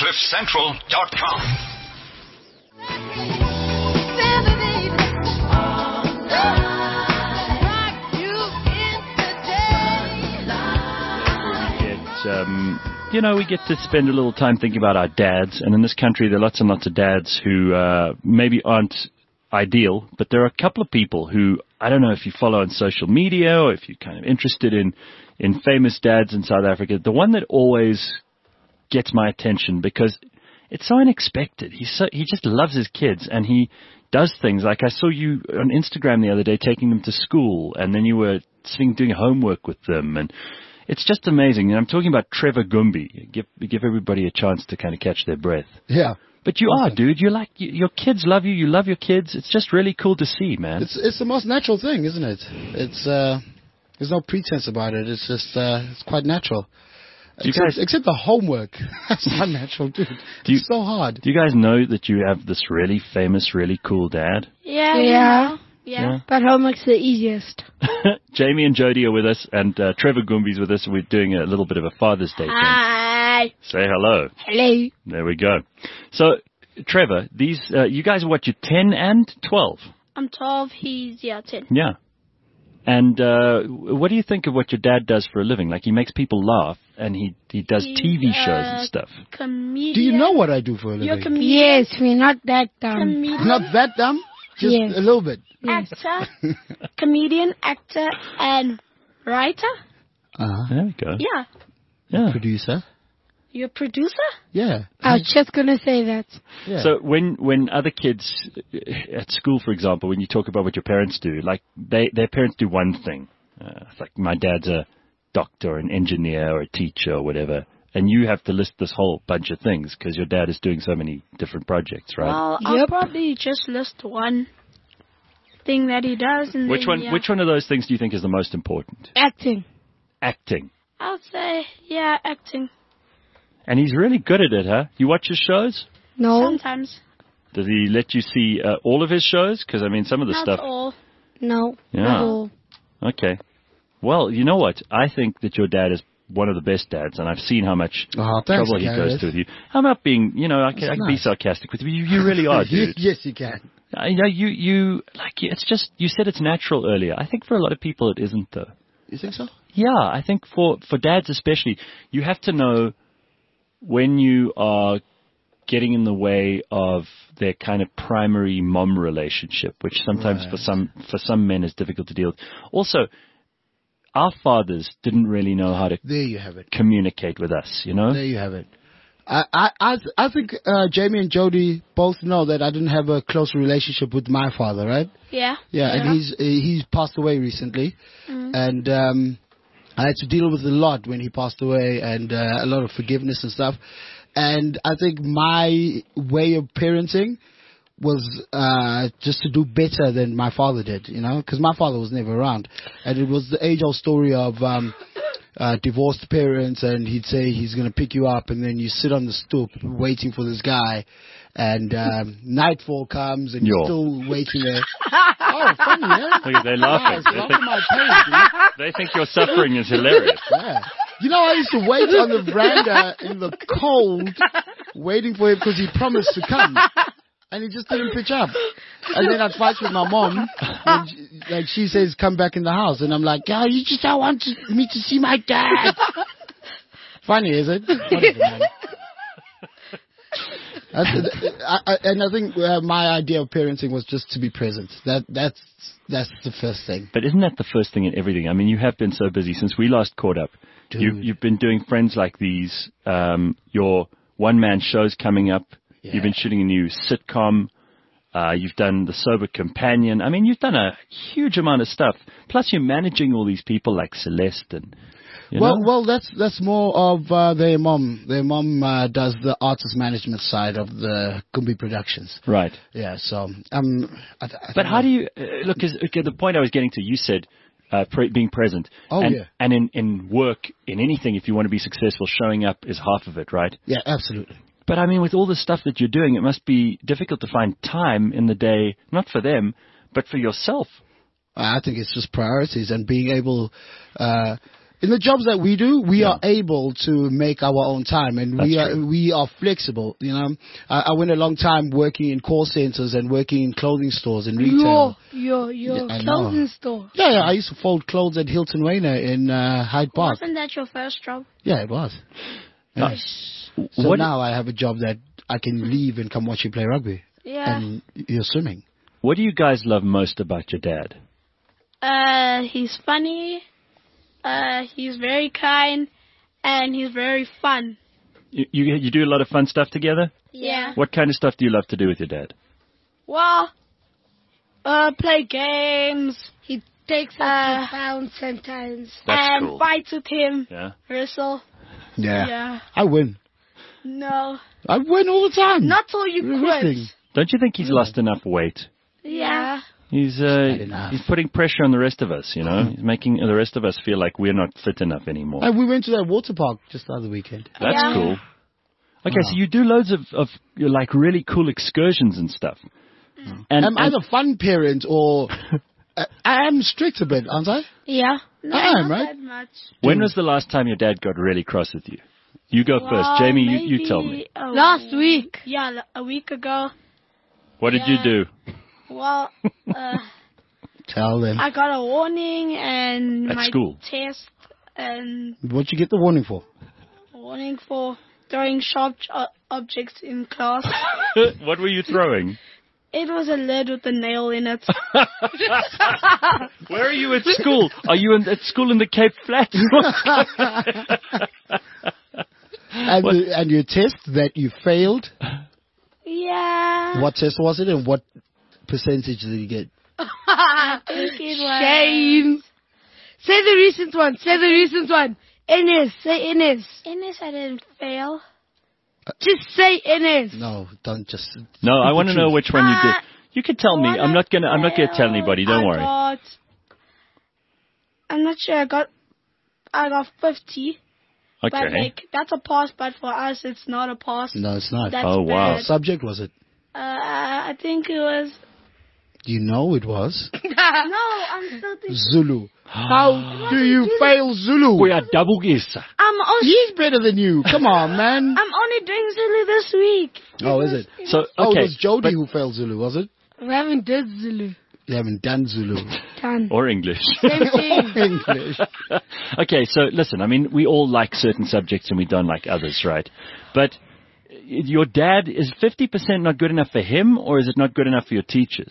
CliffCentral.com. We get to spend a little time thinking about our dads. And in this country, there are lots and lots of dads who maybe aren't ideal. But there are a couple of people who, I don't know if you follow on social media or if you're kind of interested in famous dads in South Africa. The one that always gets my attention because it's so unexpected. He just loves his kids, and he does things like I saw you on Instagram the other day taking them to school, and then you were sitting doing homework with them, and it's just amazing. And I'm talking about Trevor Gumbi. Give everybody a chance to kind of catch their breath. Yeah. But you are, dude. You're like, your kids love you. You love your kids. It's just really cool to see, man. It's the most natural thing, isn't it? It's there's no pretense about it. It's just it's quite natural. Except the homework. That's not natural, dude. It's so hard. Do you guys know that you have this really famous, really cool dad? Yeah. But homework's the easiest. Jamie and Jody are with us, and Trevor Gumbi's with us. We're doing a little bit of a Father's Day thing. Hi. Say hello. Hello. There we go. So, Trevor, these you guys are what? You're 10 and 12. I'm 12. He's 10. Yeah. And what do you think of what your dad does for a living? Like, he makes people laugh, and he does TV shows and stuff. Comedian. Do you know what I do for a living? You're a comedian. Yes, we're not that dumb. Comedian. Not that dumb? Just a little bit. Actor, comedian, actor, and writer. There we go. Yeah. Producer. You're a producer? Yeah. I was just going to say that. Yeah. So when other kids at school, for example, when you talk about what your parents do, like their parents do one thing. It's like my dad's a doctor, or an engineer, or a teacher, or whatever. And you have to list this whole bunch of things because your dad is doing so many different projects, right? Well, I'll probably just list one thing that he does. And Which one of those things do you think is the most important? Acting. Acting. I would say, acting. And he's really good at it, huh? You watch his shows? No. Sometimes. Does he let you see all of his shows? Because, I mean, some of the stuff... Not all. No. Yeah. Not all. Okay. Well, you know what? I think that your dad is one of the best dads, and I've seen how much trouble he goes to with you. I'm not being, I can be sarcastic with you. You really are, dude. Yes, you can. It's just, you said it's natural earlier. I think for a lot of people it isn't, though. You think so? Yeah, I think for dads especially, you have to know when you are getting in the way of their kind of primary mom relationship, which sometimes for some men is difficult to deal with. Also, our fathers didn't really know how to communicate with us, There you have it. I think Jamie and Jody both know that I didn't have a close relationship with my father, right? Yeah. Yeah, and he's passed away recently, and I had to deal with a lot when he passed away, and a lot of forgiveness and stuff. And I think my way of parenting was just to do better than my father did, because my father was never around. And it was the age-old story of divorced parents, and he'd say he's going to pick you up, and then you sit on the stoop waiting for this guy, and nightfall comes, and you're still waiting there. Oh, funny, yeah? Look, they're laughing. They think your suffering is hilarious. Yeah. I used to wait on the veranda in the cold, waiting for him because he promised to come. And he just didn't pitch up. And then I'd fight with my mom. And she says, come back in the house. And I'm like, oh, you just don't want me to see my dad. Funny, is it? Whatever, man. And I think my idea of parenting was just to be present. That's the first thing. But isn't that the first thing in everything? I mean, you have been so busy since we last caught up. You've been doing Friends Like These. Your one-man show's coming up. Yeah. You've been shooting a new sitcom. You've done The Sober Companion. I mean, you've done a huge amount of stuff. Plus, you're managing all these people like Celeste and... Well, that's more of their mom. Their mom does the artist management side of the Gumbi Productions. Right. Yeah. So, but how do you look? The point I was getting to, you said being present. Oh, yeah. And in work, in anything, if you want to be successful, showing up is half of it, right? Yeah, absolutely. But I mean, with all the stuff that you're doing, it must be difficult to find time in the day, not for them, but for yourself. I think it's just priorities and being able. In the jobs that we do, we are able to make our own time, and we are flexible. You know, I went a long time working in call centers and working in clothing stores and retail. Your I know. clothing store. Yeah, I used to fold clothes at Hilton Wayner in Hyde Park. Wasn't that your first job? Yeah, it was. Yeah. So now I have a job that I can leave and come watch you play rugby. Yeah. And you're swimming. What do you guys love most about your dad? He's funny. He's very kind, and he's very fun. You do a lot of fun stuff together? Yeah. What kind of stuff do you love to do with your dad? Well, play games. He takes us to town sometimes. That's and cool. fight with him. Yeah. Wrestle. Yeah. Yeah. I win. No. I win all the time. Not till you quit. Everything. Don't you think he's lost enough weight? Yeah. He's enough. he's putting pressure on the rest of us, you know. He's making the rest of us feel like we're not fit enough anymore. And we went to that water park just the other weekend. That's Yeah. cool. Okay, so you do loads of like really cool excursions and stuff. And, I'm either fun parent or I am strict a bit, aren't I? Yeah. No, I am, not right? that much. when was the last time your dad got really cross with you? You go first. Well, Jamie, you maybe tell me. Last week. Yeah, a week ago. What did you yeah. do? Well, Tell them. I got a warning and At my school? test and What'd you get the warning for? warning for throwing sharp objects in class. What were you throwing? It was a lid with a nail in it. Where are you at school? Are you at school in the Cape Flats? And your test that you failed, Yeah. what test was it and what percentage did you get? I think it was. Shame. Say the recent one. Say the recent one. Ines. Say Ines. Ines, I didn't fail. Just say Ines. No, don't just. No, I want to know truth. which one you did. You can tell me. I'm not gonna tell anybody. Don't worry. I'm not sure. I got 50. But Okay. like that's a pass, but for us it's not a pass. No, it's not. That's Oh, wow. What bad. subject was it? I think it was. You know it was No, I'm still thinking. Zulu. How do you fail Zulu? We are double guess. He's better than you. Come on, man. I'm only doing Zulu this week. Oh, is it? So Oh, okay, it was Jody but- who failed Zulu, was it? We haven't did Zulu. You haven't done Zulu. Done. or English. Same thing. English. Okay, so listen. I mean, we all like certain subjects and we don't like others, right? But your dad, is 50% not good enough for him, or is it not good enough for your teachers?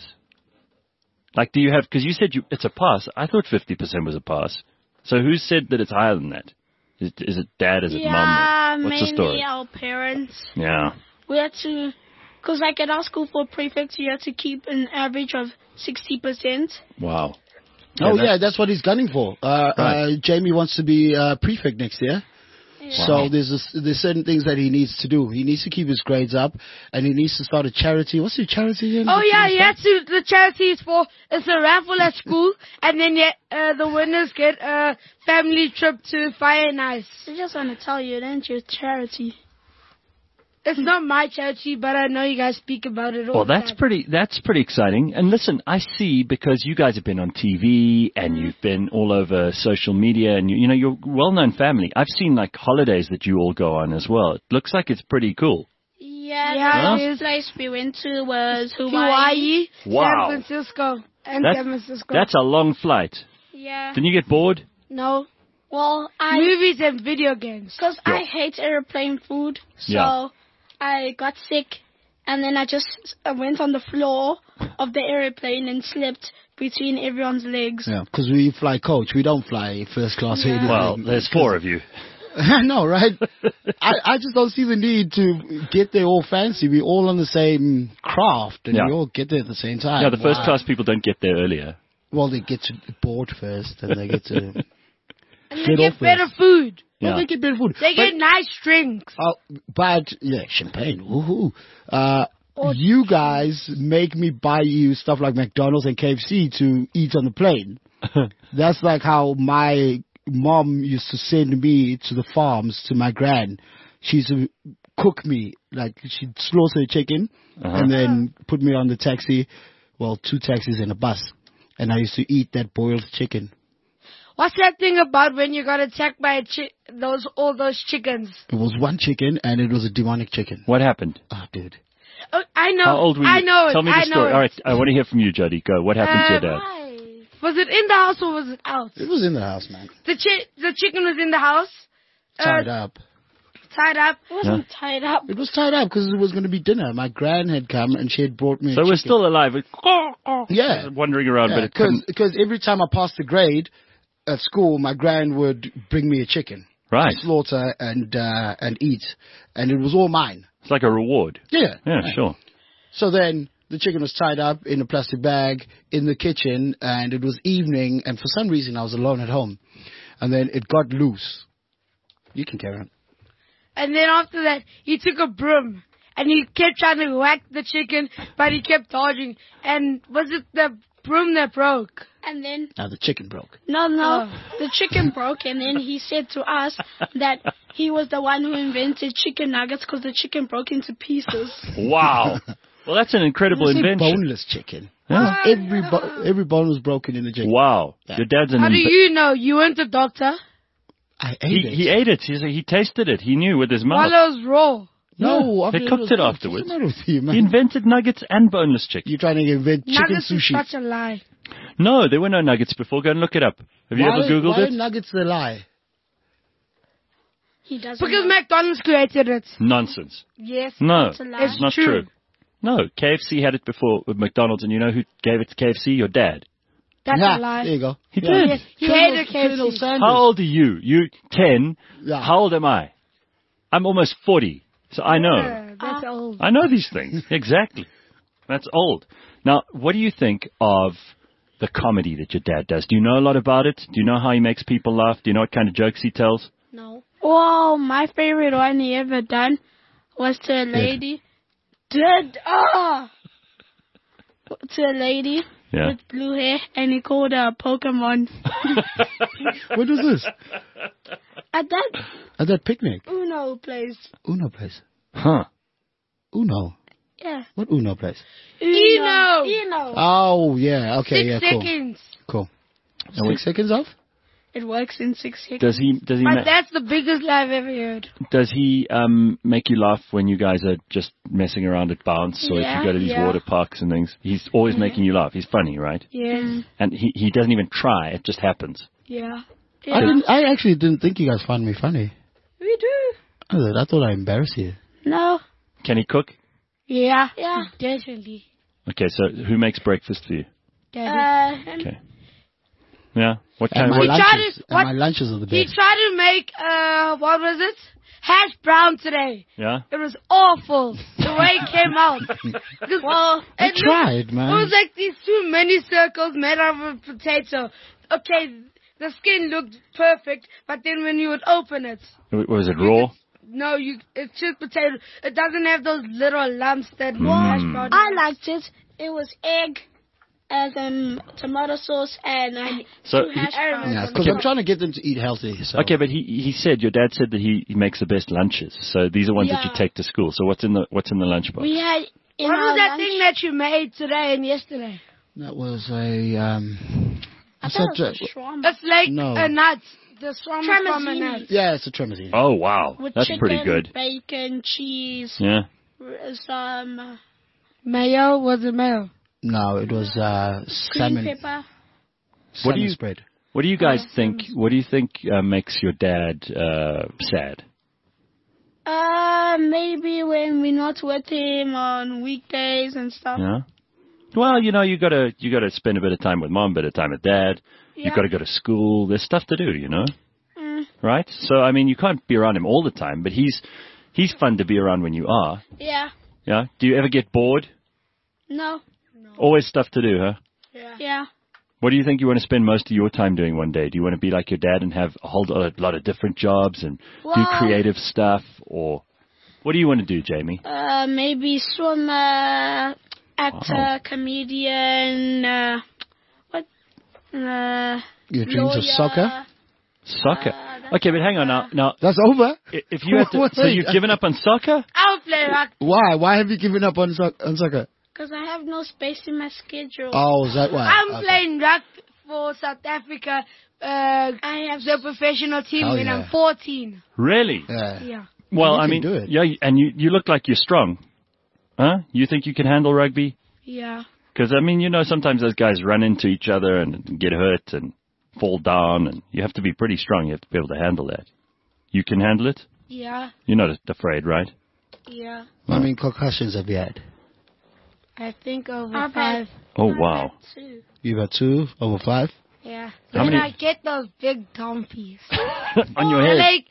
Like, do you have? Because you said it's a pass. I thought 50% was a pass. So who said that it's higher than that? Is it dad? Is it Yeah, mum? What's the mainly story? our parents. Yeah. We had to, because like at our school for prefects, you had to keep an average of 60%. Wow. Oh, yeah, that's what he's gunning for. Right. Jamie wants to be prefect next year. So there's certain things that he needs to do. He needs to keep his grades up, and he needs to start a charity. What's your charity again? Oh yeah, you have to. The charity is for. It's a raffle at school, and then the winners get a family trip to Fire and Ice. I just want to tell you, it ain't your charity. It's not my charity, but I know you guys speak about it all Well, the that's time. pretty exciting. And listen, I see, because you guys have been on TV and you've been all over social media, and you know you're a well-known family. I've seen like holidays that you all go on as well. It looks like it's pretty cool. Yeah, Yeah, the it last is. place we went to was Hawaii. Hawaii, Wow. San Francisco, and That- San Francisco. That's a long flight. Yeah. Didn't you get bored? No. Well, Movies and video games. because I hate airplane food, so Yeah. I got sick, and then I just went on the floor of the airplane and slept between everyone's legs. Yeah, because we fly coach. We don't fly first class. or anything. Well, there's 4 of you. I know, right? I just don't see the need to get there all fancy. We're all on the same craft, and Yeah. we all get there at the same time. Yeah, the first Why? class people don't get there earlier. Well, they get to board first, and they get to And they get get off better first. food. Well, Yeah. they get better food. They But- get nice drinks. but yeah, champagne. Woohoo! You guys make me buy you stuff like McDonald's and KFC to eat on the plane. That's like how my mom used to send me to the farms to my gran. She used to cook me, like she'd slaughter a chicken and then put me on the taxi. Well, 2 taxis and a bus, and I used to eat that boiled chicken. What's that thing about when you got attacked by all those chickens? It was one chicken, and it was a demonic chicken. What happened? Oh, dude. Oh, I know. How old were you? I know it. Tell me the story. All right, I want to hear from you, Jody. Go. What happened to your dad? Was it in the house or was it out? It was in the house, man. The chicken was in the house. Tied up. Tied up. It wasn't tied up. It was tied up because it was going to be dinner. My gran had come and she had brought me a So we're chicken. still alive. Yeah. Wandering around, but it couldn't. Because every time I passed the grade at school, my gran would bring me a chicken. Right. To slaughter and eat. And it was all mine. It's like a reward. Yeah. Yeah, sure. So then the chicken was tied up in a plastic bag in the kitchen, and it was evening, and for some reason I was alone at home. And then it got loose. You can carry on. And then after that, he took a broom and he kept trying to whack the chicken, but he kept dodging. And was it the broom that broke? And then, Now the chicken broke. no, the chicken broke, and then he said to us that he was the one who invented chicken nuggets because the chicken broke into pieces. Wow. Well, that's an incredible I say invention. boneless chicken. Yeah. Every bone was broken in the chicken. Wow. Yeah. Your dad's an How do you know? You weren't a doctor? I ate it. He ate it. He tasted it. He knew with his While mouth. it was raw. No, They cooked it afterwards. What's the matter with you, man? He invented nuggets and boneless chicken. You're trying to invent chicken Nuggets is sushi. such a lie. No, there were no nuggets before. Go and look it up. Have you ever Googled why it? are nuggets a lie? He doesn't Because know. McDonald's created it. Nonsense. Yes. No, It's a lie. it's not true. true. No, KFC had it before with McDonald's, and you know who gave it to KFC? Your dad. That's Yeah, a lie. there you go. He Yeah. did. Yes, he Colonel- hated Colonel KFC. Sanders. How old are you? You 10. Yeah. How old am I? I'm almost 40. So I know. Yeah, that's old. I know these things. Exactly. That's old. Now, what do you think of the comedy that your dad does? Do you know a lot about it? Do you know how he makes people laugh? Do you know what kind of jokes he tells? No. Well, my favorite one he ever done was to a lady. To a lady Yeah. with blue hair, and he called her a Pokemon. What was this? At that At that picnic? Uno place. Uno place. Huh. Uno. Yeah. What Uno place? Uno. Uno. Oh, yeah. Okay, 6 yeah, cool. seconds. Cool. 6 seconds off? It works in 6 seconds. Does he But that's the biggest lie I've ever heard. does he make you laugh when you guys are just messing around at Bounce or if you go to these Yeah. water parks and things? He's always making you laugh. He's funny, right? Yes. And he doesn't even try. It just happens. Yeah. I actually didn't think you guys found me funny. We do. I thought I embarrassed you. No. Can he cook? Yeah. Yeah. Definitely. Okay, so who makes breakfast for you? Daddy. Okay. Yeah. What And kind? my What, lunches, what- my lunches are the He best. tried to make, what was it? Hash brown today. yeah. It was awful. The way it came out. Well, I tried, man. It was like these 2 mini circles made out of a potato. Okay, the skin looked perfect, but then when you would open it, Was it raw? no, it's just potato. It doesn't have those little lumps that hash brown. I liked it. It was egg, as tomato sauce, and So two hash browns. Yeah, because I'm trying to get them to eat healthy. So. Okay, but he said your dad said that he makes the best lunches. So these are ones that you Yeah. take to school. So what's in the lunchbox? We had in What our was that lunch, thing that you made today and yesterday? That was a I what's thought it that? was shawarma. It's like No. a nut. The swam from a Tremezini. nut. Yeah, it's a tremezine. Oh wow, With that's chicken, pretty good. bacon, cheese, Yeah. some Mayo? Was it mayo? No, it was green salmon. pepper. What do Salmon you- spread? What do you guys think? What do you think makes your dad sad? Maybe when we're not with him on weekdays and stuff. Yeah. Well, you know, you gotta spend a bit of time with mom, a bit of time with dad. Yeah. You've got to go to school. There's stuff to do, you know, Mm, right? So I mean, you can't be around him all the time, but he's fun to be around when you are. yeah. Yeah. Do you ever get bored? No. Always stuff to do, huh? Yeah. What do you think you want to spend most of your time doing one day? Do you want to be like your dad and have a whole lot of different jobs and do Well- creative stuff, or what do you want to do, Jamie? Maybe swimmer, actor, Wow. comedian. What? Your dreams of lawyer. soccer? Soccer. that's Okay, but hang on now. That's over. If you had to, so Wait. you've given up on soccer? I'll play rugby. Why? Why have you given up on soccer? Because I have no space in my schedule. Oh, is that why? I'm Okay. playing rugby for South Africa I have the professional team Oh, when yeah. I'm 14. Really? Yeah. Yeah. Well, You I can mean, do it. yeah, and you look like you're strong. Huh? You think you can handle rugby? Yeah. Because, I mean, sometimes those guys run into each other and get hurt and fall down, and you have to be pretty strong. You have to be able to handle that. You can handle it? Yeah. You're not afraid, right? Yeah. How many concussions have you had? I think over I've 5. Oh, wow. Two. You've had 2 over 5. Yeah. How Then many- I get those big dumpies. On your They're head.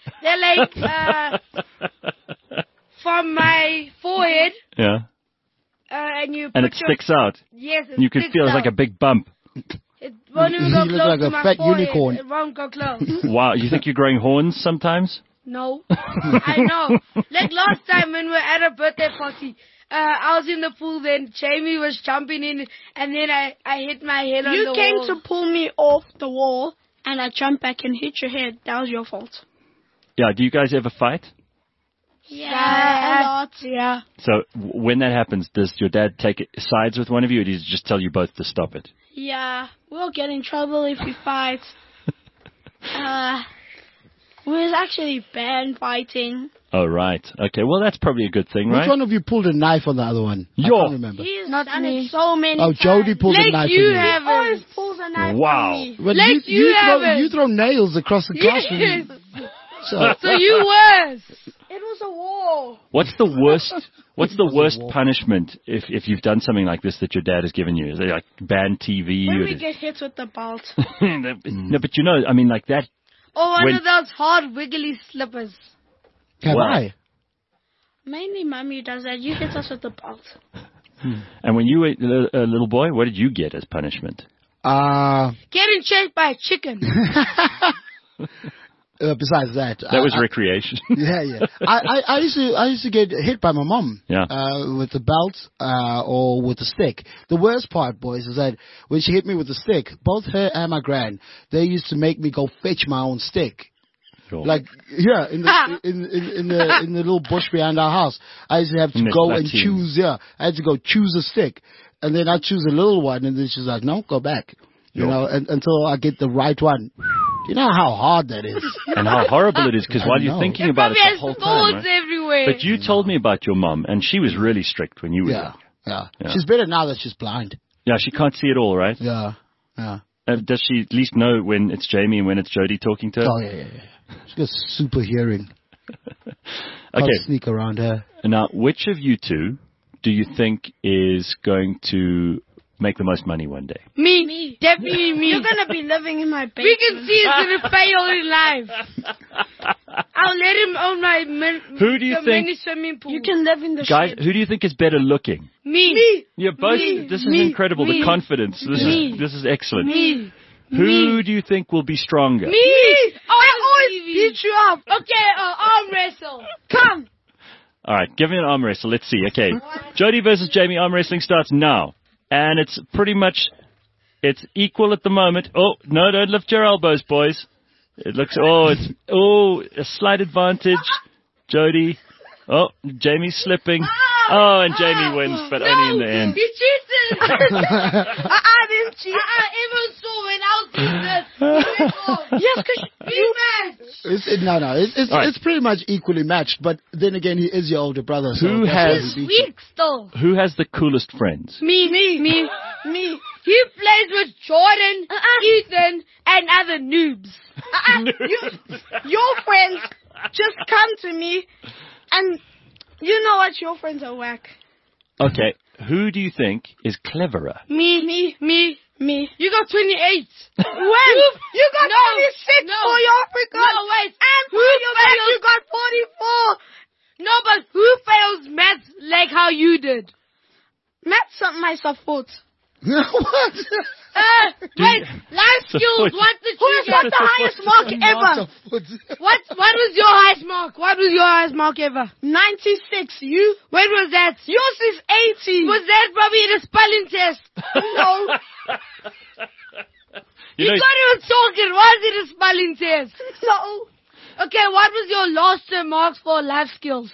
like from my forehead, Yeah. and you And put it sticks out. Yes, it You can sticks feel it's out. like a big bump. It won't even go You look close like to a my fat forehead. unicorn. It won't go close. Wow. You think you're growing horns sometimes? No, I know. Like last time when we were at a birthday party, I was in the pool. Then Jamie was jumping in, and then I hit my head on the You came wall. to pull me off the wall, and I jumped back and hit your head. That was your fault. Yeah. Do you guys ever fight? Yeah, a lot. Yeah. So when that happens, does your dad take sides with one of you, or does he just tell you both to stop it? Yeah, we'll get in trouble if we fight. We was actually banned fighting. Oh, right. Okay. Well, that's probably a good thing, Which right? one of you pulled a knife on the other one? I Yo. can't remember. He's Not done me. it so many Oh, times. Jody pulled a Like knife you on you. have. He always pulls a knife Wow. on me. But Like you haven't. you throw nails across the classroom. Yes. So, So you was. It was a war. What's the worst? What's the was a worst war. punishment if you've done something like this that your dad has given you? Is it like ban TV? When or we get hit with the belt. no, but I mean, like that. Or one When- of those hard wiggly slippers. have Wow. I? Mainly mommy does that. You hit us with the belt. And when you were a little boy, what did you get as punishment? Getting chased by a chicken. Besides that, That was recreation. yeah. I used to get hit by my mom. Yeah. With the belt or with the stick. The worst part, boys, is that when she hit me with the stick, both her and my gran, they used to make me go fetch my own stick. Sure. Like in the little bush behind our house, I used to have to In the go and platoon. choose. Yeah, I had to go choose a stick, and then I choose a little one, and then she's like, "No, go back," Sure. until I get the right one. You know how hard that is. And how horrible it is, because I while you're know. thinking about it Probably the whole has time, thorns right? everywhere. But you told me about your mom, and she was really strict when you were Yeah, young. yeah. She's better now that she's blind. Yeah, she can't see it all, right? Yeah, yeah. Does she at least know when it's Jamie and when it's Jody talking to her? Oh yeah. She's got super hearing. I'll Okay, sneak around her. now, which of you two do you think is going to make the most money one day? Me. Definitely me. You're gonna be living in my basement. We can see it's gonna pay all in life. I'll let him own my Who do you the think- mini swimming pool. You can live in the Guys, shed. who do you think is better looking? Me. You're both. Me. This is Me. incredible. Me. The confidence. Me. This is excellent. Me. Who do you think will be stronger? Me. I always beat you up. Okay, arm wrestle. Come. All right, give me an arm wrestle. Let's see. Okay, Jody versus Jamie. Arm wrestling starts now, and it's pretty much equal at the moment. Oh no! Don't lift your elbows, boys. It looks. A slight advantage, Jody. Oh, Jamie's slipping. Oh, and Jamie wins, but only in the end. You cheated. I didn't cheat. Everyone saw when I was doing this. Yes, because You match. All right. It's pretty much equally matched. But then again, he is your older brother. So Who that's has- why he beat you. Weak still. Who has the coolest friends? Me. He plays with Jordan, Ethan, and other noobs. your friends just come to me, and you know what? Your friends are whack. Okay, who do you think is cleverer? Me. Me. You got 28. When? You got 26 No. for your Africa. No, wait. And for Who your back, fails? you got 44. No, but who fails maths like how you did? Math's something I support. What? Wait, life skills, what did Who you has got get? the highest mark ever? What was your highest mark? What was your highest mark ever? 96. You? When was that? Yours is 80. Was that probably in a spelling test? No. You can't even talk it. Was it a spelling test? No. Okay, what was your last term marks for life skills?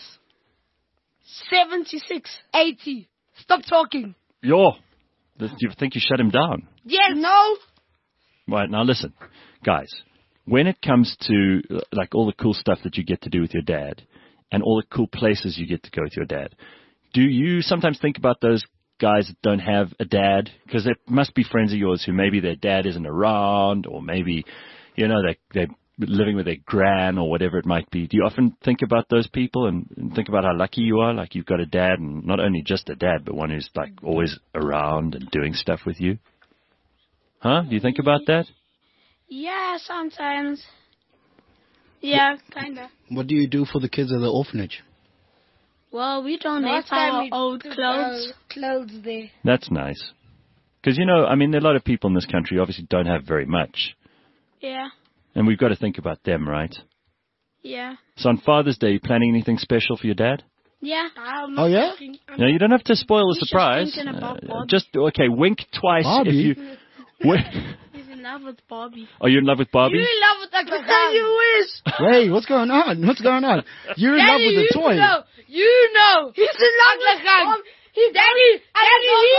76. 80. Stop talking. You think you shut him down? Yes. No. Right, now listen. Guys, when it comes to like all the cool stuff that you get to do with your dad and all the cool places you get to go with your dad, do you sometimes think about those guys that don't have a dad? Because there must be friends of yours who maybe their dad isn't around, or maybe, they're living with their gran or whatever it might be. Do you often think about those people and think about how lucky you are? Like you've got a dad, and not only just a dad, but one who's like always around and doing stuff with you. Huh? Do you think about that? Yeah, sometimes. Yeah, kinda. What do you do for the kids at the orphanage? Well, we donate Last time our we old took clothes. our clothes there. That's nice. Because, there are a lot of people in this country who obviously don't have very much. Yeah, And we've got to think about them, right? yeah. So on Father's Day, you planning anything special for your dad? Yeah. Oh, yeah? No, you don't have to spoil the He's just surprise. thinking about Bobby. Okay, wink twice Bobby? if you... He's in love with Bobby. Are you in love with Bobby? You in love with the Khan. You wish. Wait, what's going on? What's going on? You're in love with the toy. You know. He's in love with Bobby. Daddy, you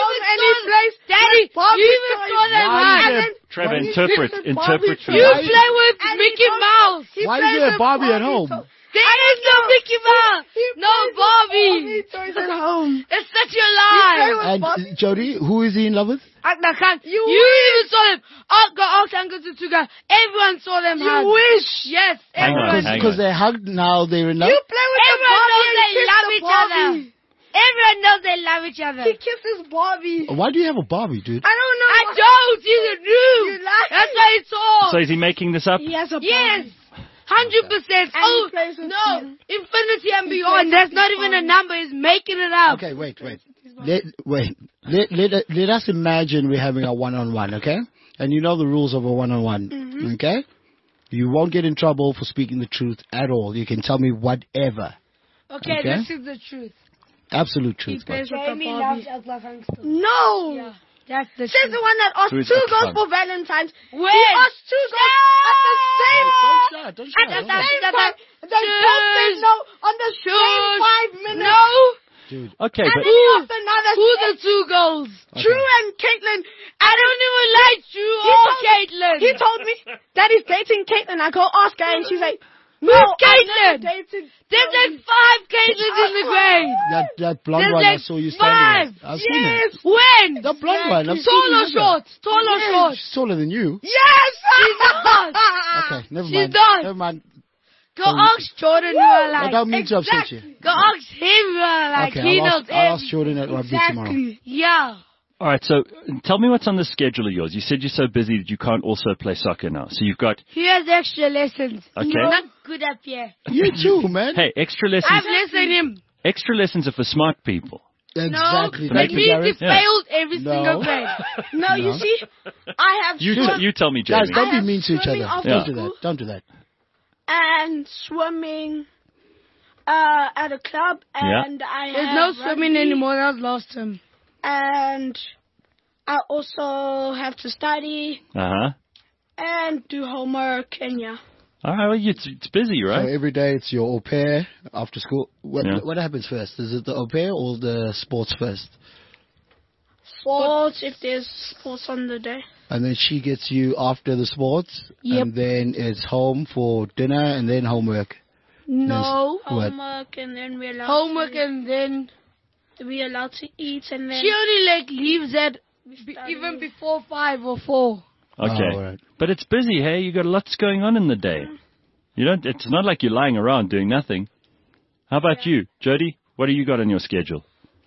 even saw that Why man. is there- Trevor, why is- interpret for You me. play with Mickey Mouse. Why is there a Barbie at home? There is no Mickey Mouse. No Barbie. toys at home. It's such a lie. And Jody, who is he in love with? Agna Khan, you even saw them. Ask Uncle Tutuga. Everyone saw them hug. wish. Yes, Hang on, everyone. hang Because they hugged, now they're in love? You play with Everyone the knows Barbie they and love kiss each the Barbie. other. Everyone knows they love each other. He kisses Barbie. Why do you have a Barbie, dude? I don't know. I don't. He's a noob. You lie. That's why it's all. So is he making this up? He has a Barbie. Yes. 100%. Oh, he plays with no. you. Infinity and beyond. That's not even a number. He's making it up. Okay, wait. Let us imagine we're having a one-on-one, okay? And you know the rules of a one-on-one, okay? You won't get in trouble for speaking the truth at all. You can tell me whatever. Okay, Okay. this is the truth. Absolute He truth. plays with the Jamie Barbie. loves Agla Gangster. No. Yeah, that's the She's truth. the one that asked Who is 2 Agla? girls for Valentine's. When? He asked 2 girls at the same Don't At shout. the same time. They both said no on the same Shush. 5 minutes. No. Dude, Okay, And but then he asked another. Who the 2 girls? Drew and Caitlin. I don't even like Drew He or told- Caitlin. He told me that he's dating Caitlin. I go ask her and she's like, no, Who's I've Caitlin? never dated. There's like 5 Caitlins in the grade. that blonde There's one I like saw you standing 5. with. I've seen it. When? The blonde one. I've seen Tall you or with her. short? Tall or short? She's taller than you. Yes! She's not. Okay, never She's mind. not. Never mind. Go ask Jordan who I I like. don't mean to upset you. Go ask him who I like. Okay, He I'll knows ask, I'll ask everything. Jordan at rugby tomorrow. Exactly. Yeah. all right. So tell me what's on the schedule of yours. You said you're so busy that you can't also play soccer now. So you've got He has extra lessons. Okay. He's not good at Pierre. You too, man. hey extra lessons. I've listened him. Extra lessons are for smart people. Exactly. No, Thank that you, means Jared. he Yeah. failed every No. single grade. No, you see, I have You tell me, Guys, Jamie. don't I be have mean to each swimming other. after Don't do school. that. Don't do that. and swimming at a club, Yeah. and I There's have no swimming rugby, anymore. That was last time. and I also have to study Uh-huh. and do homework, and yeah. All right, well, it's busy, So right? every day it's your au pair after school. Yeah. What happens first? Is it the au pair or the sports first? Sports, if there's sports on the day. And then she gets you after the sports. Yep. And then it's home for dinner and then homework. No. What? Homework, and then we're allowed Homework and then we're allowed to eat, and then she only like leaves at even before 5 or 4. Okay. Oh, all right. But it's busy, hey? You got lots going on in the day. You don't. It's not like you're lying around doing nothing. How about you, Jody? What do you got on your schedule?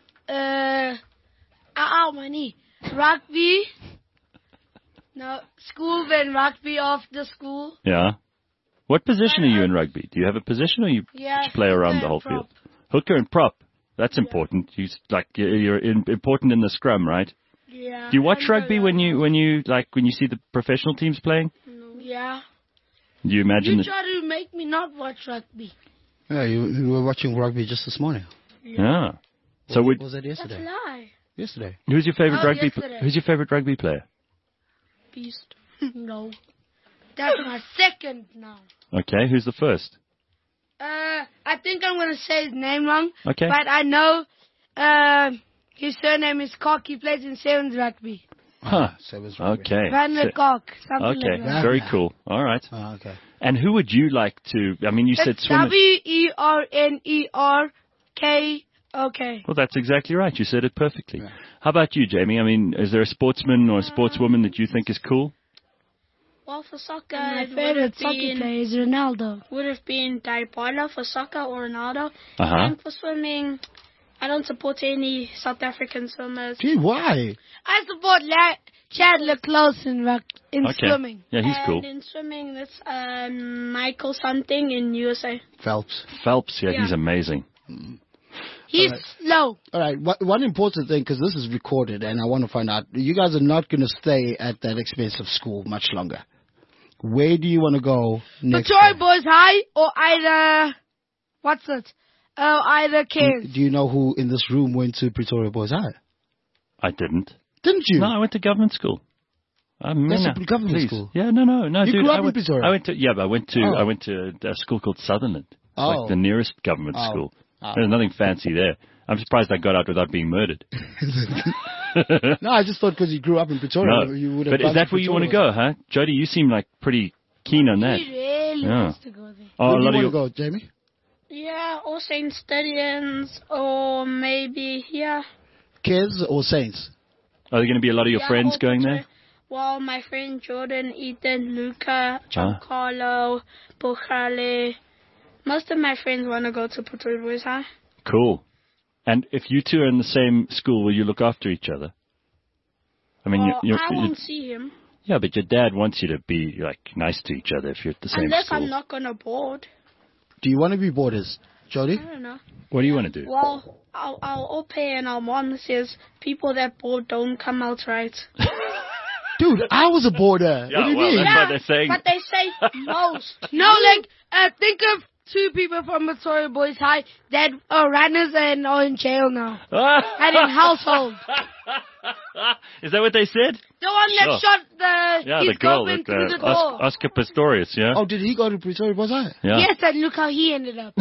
Money. Rugby. No, school then rugby after school. Yeah. What position are you in rugby? Do you have a position, or you Yeah, just play around the whole prop. field? Hooker and prop. That's important. You're important in the scrum, right? Yeah. Do you watch and rugby when you see the professional teams playing? Yeah. Do you imagine You that? try to make me not watch rugby. Yeah, you were watching rugby just this morning. Yeah. So What was that That's a yesterday? lie. Yesterday. who's your favorite Oh, rugby? yesterday. Who's your favorite rugby player? beast. No. That's my second now. Okay, who's the first? I think I'm gonna say his name wrong. Okay. But I know his surname is Cock. He plays in Sevens rugby. Huh. Service rugby. Okay. Van der Kolk, something Okay. like that. Very Yeah. cool. All right. Oh, okay. And who would you like to? I mean, you said It's swimming. WERNERKOK. Well, that's exactly right. You said it perfectly. Yeah. How about you, Jamie? I mean, is there a sportsman or a sportswoman that you think is cool? Well, for soccer, My it favorite soccer player is Ronaldo. would have been Dybala for soccer or Ronaldo. Uh-huh. And for swimming, I don't support any South African swimmers. Gee, why? I support Chandler Close in Okay. swimming. Yeah, he's And cool. in swimming, that's Michael something in USA. Phelps. Phelps, yeah, Yeah. he's amazing. He's Alright. slow. All right. One important thing, because this is recorded, and I want to find out, you guys are not going to stay at that expensive school much longer. Where do you want to go next? Pretoria time? Boys High or either, what's it? Either Cairns. Do you know who in this room went to Pretoria Boys High? I didn't. Didn't you? No, I went to government school. That's a government please. school? Yeah, no, You dude. grew up I in went, Pretoria? I went to but I went to Oh. I went to a school called Sutherland. Oh. Like the nearest government Oh. school. Oh. There's nothing fancy there. I'm surprised I got out without being murdered. No, I just thought because you grew up in Pretoria, No. you would have But gone is that to where you want to Pretoria. go, huh? Jody, you seem like pretty keen on that. He really Yeah. wants to go there. Oh, Where a do you lot of want your to go, Jamie? Yeah, or St. Stadions, or maybe, yeah. Kids or Saints? Are there going to be a lot of your Yeah, friends or going Pretoria. there? Well, my friend Jordan, Ethan, Luca, Ah. Giancarlo, Bukhale. Most of my friends want to go to Pretoria Boys High. Cool. And if you two are in the same school, will you look after each other? I mean, Well, I won't see him. yeah, but your dad wants you to be like nice to each other if you're at the same Unless school. I'm not going to board. Do you want to be boarders, Jody? I don't know. What do you want to do? Well, our au pair and our mom says people that board don't come out right. Dude, I was a boarder. Yeah, what do you well, mean? that's what they're saying. But they say most. No, like, think of two people from Pretoria Boys High that are runners and are in jail now. And in household. Is that what they said? The one that Sure. shot Yeah, his the girl, girlfriend through the door. Oscar Pistorius, yeah? Oh, did he go to Pretoria Boys High? Yeah. Yes, and look how he ended up.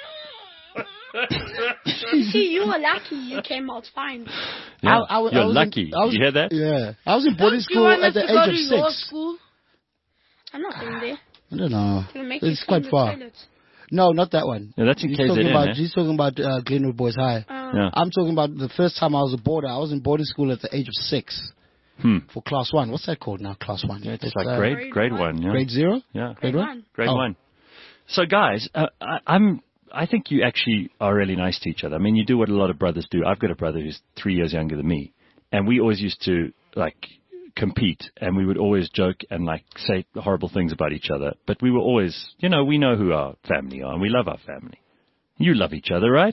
See, you were lucky. You came out fine. Yeah. I You're was lucky. I was, you hear that? Yeah. I was in boarding Do you school want at us the to go to age of your 6. school? I'm not going there. I don't know. It'll make It's you quite clean the far. toilets. No, not that one. Yeah, that's in He's KZN, talking about, eh? he's talking about Glenwood Boys High. Yeah. I'm talking about the first time I was a boarder. I was in boarding school at the age of 6 for class 1. What's that called now? Class 1. Yeah, it's like grade Grade one, yeah. Grade 0? Yeah. Grade 1? Grade Oh. 1. So, guys, I think you actually are really nice to each other. I mean, you do what a lot of brothers do. I've got a brother who's 3 years younger than me, and we always used to like compete, and we would always joke and like say horrible things about each other. But we were always, we know who our family are, and we love our family. You love each other, right?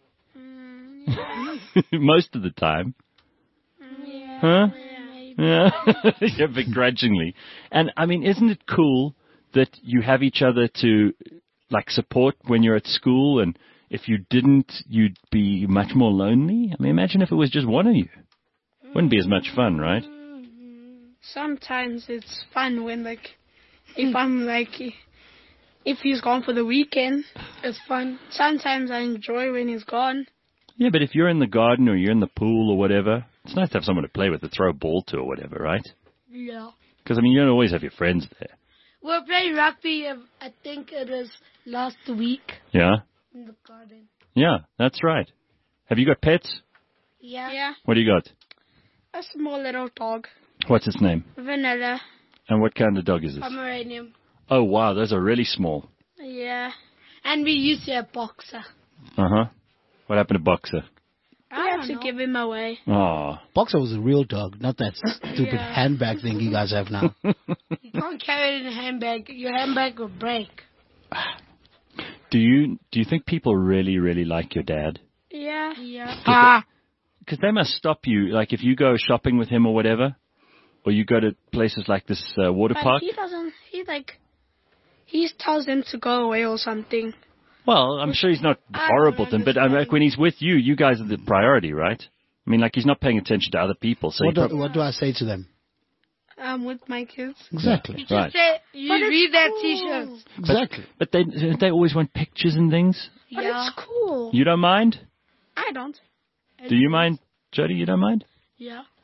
Most of the time. Yeah. Huh? Maybe. Yeah, yeah, begrudgingly. And I mean, isn't it cool that you have each other to like support when you're at school? And if you didn't, you'd be much more lonely. I mean, imagine if it was just one of you. Wouldn't be as much fun, right? Sometimes it's fun when, like, if I'm, like, if he's gone for the weekend, it's fun. Sometimes I enjoy when he's gone. Yeah, but if you're in the garden or you're in the pool or whatever, it's nice to have someone to play with, to throw a ball to or whatever, right? Yeah. Because, I mean, you don't always have your friends there. We're playing rugby, I think it was last week Yeah? in the garden. Yeah, that's right. Have you got pets? Yeah. Yeah, What do you got? a small little dog. What's its name? Vanilla. And what kind of dog is this? Pomeranian. Oh, wow, those are really small. Yeah. And we used to have Boxer. Uh-huh. What happened to Boxer? I had to give him away. Oh. Boxer was a real dog, not that stupid Yeah. handbag thing you guys have now. You can't carry it in a handbag. Your handbag will break. Do you think people really, really like your dad? Yeah. Yeah. Because they must stop you, like if you go shopping with him or whatever, or you go to places like this water But park. he doesn't, he tells them to go away or something. Well, I'm sure he's not I horrible, don't but like when he's with you, you guys are the priority, right? I mean, like he's not paying attention to other people. So What do I say to them? With my kids. Exactly. You just Right. say, you But it's read that cool. t-shirt. Exactly. But they always want pictures and things. But Yeah. it's cool. You don't mind? I don't. Do you mind, Jody? You don't mind? Yeah.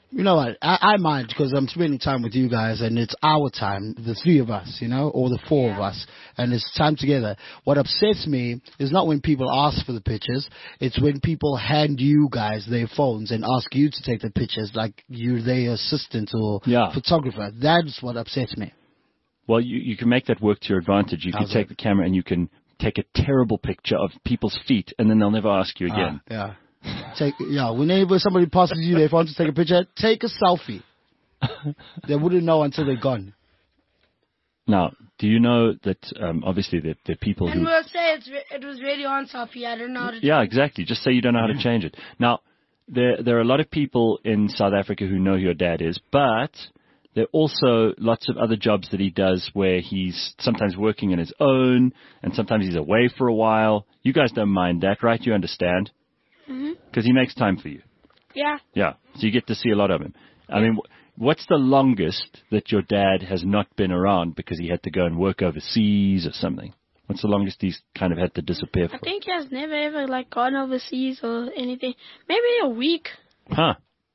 You know what? I mind because I'm spending time with you guys, and it's our time, the three of us, or the four of us, and it's time together. What upsets me is not when people ask for the pictures; it's when people hand you guys their phones and ask you to take the pictures, like you're their assistant or photographer. That's what upsets me. Well, you can make that work to your advantage. You can take the camera and you can take a terrible picture of people's feet, and then they'll never ask you again. Whenever somebody passes you their phone to take a picture, take a selfie. They wouldn't know until they're gone. Now, do you know that obviously there are people and who... we'll say it was really on selfie. I don't know how to... Yeah, exactly. Just say you don't know how to change it. Now, there are a lot of people in South Africa who know who your dad is, but there are also lots of other jobs that he does where he's sometimes working on his own, and sometimes he's away for a while. You guys don't mind that, right? You understand? Because he makes time for you. Yeah. Yeah, so you get to see a lot of him. I mean, what's the longest that your dad has not been around because he had to go and work overseas or something? What's the longest he's kind of had to disappear for? I think he has never ever gone overseas or anything. Maybe a week. Huh.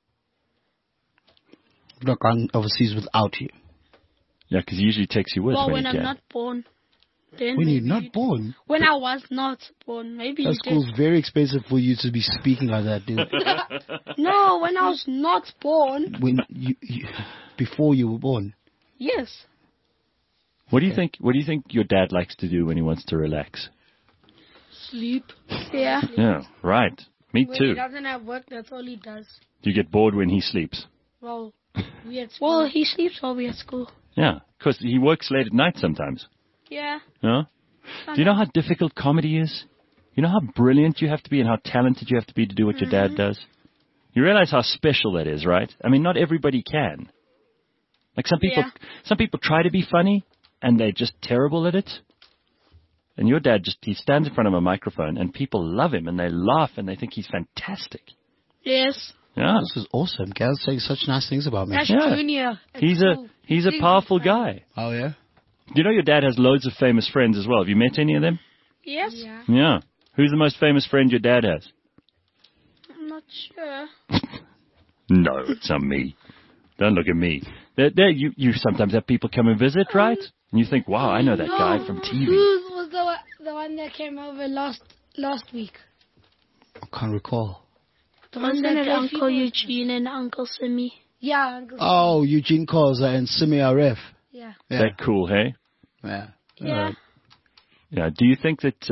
Not gone overseas without you. Yeah, because he usually takes you with when he I'm can. not born. Then When you're not born? When I was not born. Maybe that school's very expensive for you to be speaking like that, dude. No, when I was not born. When you before you were born? Yes. What do you think? What do you think your dad likes to do when he wants to relax? Sleep. Yeah. Yeah, right. Me When too. he doesn't have work, that's all he does. Do you get bored when he sleeps? Well, we at school. Well, he sleeps while we're at school. Yeah, because he works late at night sometimes. Yeah. No? Do you know how difficult comedy is? You know how brilliant you have to be and how talented you have to be to do what your dad does? You realize how special that is, right? I mean, not everybody can. Like some people try to be funny and they're just terrible at it. And your dad he stands in front of a microphone and people love him and they laugh and they think he's fantastic. Yes. Yeah. This is awesome. Gals saying such nice things about me. That's Yeah. Junior. at He's school. a powerful guy. Oh, yeah? You know your dad has loads of famous friends as well. Have you met any of them? Yes. Yeah. Yeah. Who's the most famous friend your dad has? I'm not sure. No, it's not me. Don't look at me. You sometimes have people come and visit, right? And you think, wow, I know that guy from TV. Who was the one that came over last week? I can't recall. The Wasn't that it gave Uncle people- Eugene and Uncle Simi? Yeah, Uncle. Oh, Eugene Koza and Simi Aref. Yeah. Yeah. They're cool, hey? Yeah. Yeah. Yeah. Do you think that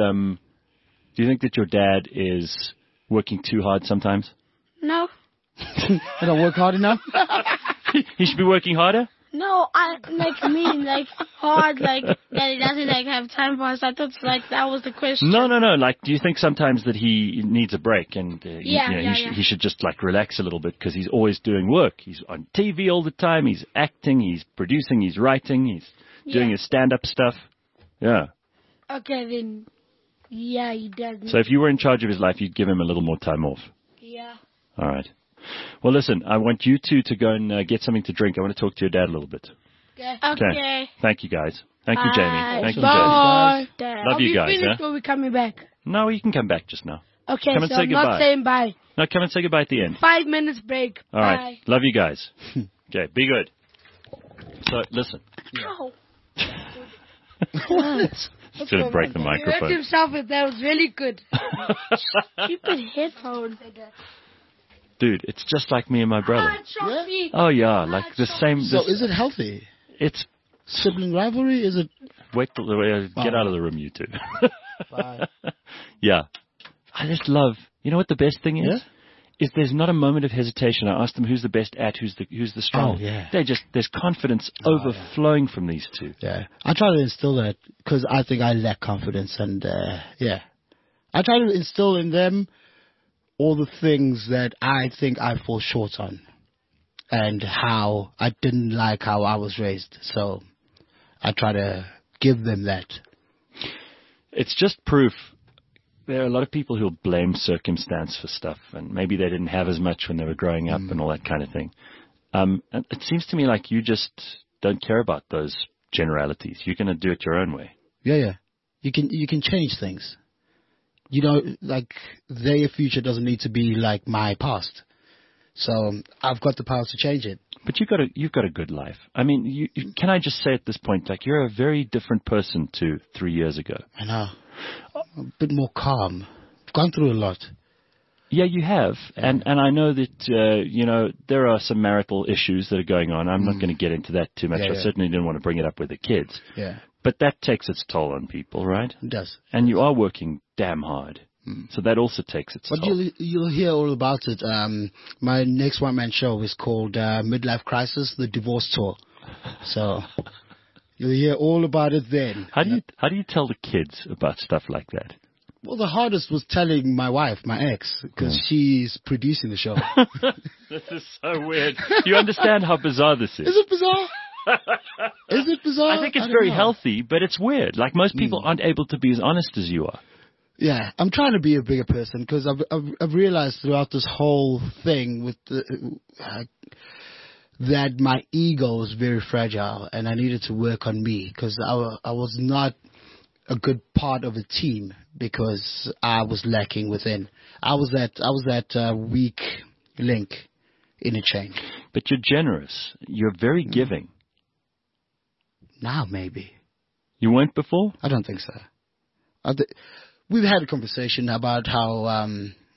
your dad is working too hard sometimes? No. You don't work hard enough? He should be working harder? No, I hard, that he doesn't have time for us. I thought that was the question. No. Do you think sometimes that he needs a break and he should just relax a little bit because he's always doing work. He's on TV all the time. He's acting. He's producing. He's writing. He's doing his stand-up stuff. Yeah. Okay, then. Yeah, he does. So if you were in charge of his life, you'd give him a little more time off. Yeah. All right. Well, listen, I want you two to go and get something to drink. I want to talk to your dad a little bit. Okay. Thank you, guys. Thank you, Jamie. Thank you, Bye. Jess. Dad. Love you guys. Finished or we coming back? No, you can come back just now. Okay, Come and so say I'm goodbye. not saying bye. No, come and say goodbye at the end. 5 minutes break. All Bye. right. Love you guys. Okay, be good. So, listen. Ow. Just gonna break the He hurt microphone. himself with that. Was really good. Stupid headphones. Dude, it's just like me and my brother. Yeah? Oh, yeah, like the same. So is it healthy? It's. Sibling rivalry? Is it? Wait till get out of the room, you two. Bye. Yeah. I just love. You know what the best thing is? Yeah? Is there's not a moment of hesitation. I asked them who's the best at, who's the strongest. Oh, yeah. There's confidence overflowing from these two. Yeah. I try to instill that because I think I lack confidence and, yeah. I try to instill in them all the things that I think I fall short on and how I didn't like how I was raised. So I try to give them that. It's just proof. There are a lot of people who'll blame circumstance for stuff, and maybe they didn't have as much when they were growing up and all that kind of thing. And it seems to me like you just don't care about those generalities. You're going to do it your own way. Yeah. You can change things. You know, like their future doesn't need to be like my past. So I've got the power to change it. But you've got a good life. I mean, can I just say at this point, like, you're a very different person to 3 years ago. I know. A bit more calm. I've gone through a lot. Yeah, you have. And I know that, there are some marital issues that are going on. I'm not going to get into that too much. Yeah, I yeah. certainly didn't want to bring it up with the kids. Yeah, But that takes its toll on people, right? it does. And you are working damn hard. So that also takes its But toll. you'll hear all about it. My next one-man show is called Midlife Crisis, the Divorce Tour. So you'll hear all about it then. How do you tell the kids about stuff like that? Well, the hardest was telling my wife, my ex, because she's producing the show. This is so weird. You understand how bizarre this is? Is it bizarre? Is it bizarre? I think it's don't very know. healthy, but it's weird. Like, most people aren't able to be as honest as you are. Yeah, I'm trying to be a bigger person because I've realized throughout this whole thing with that my ego was very fragile and I needed to work on me because I was not a good part of a team because I was lacking within. I was that weak link in a chain. But you're generous. You're very giving. Now maybe. You weren't before? I don't think so. We've had a conversation about how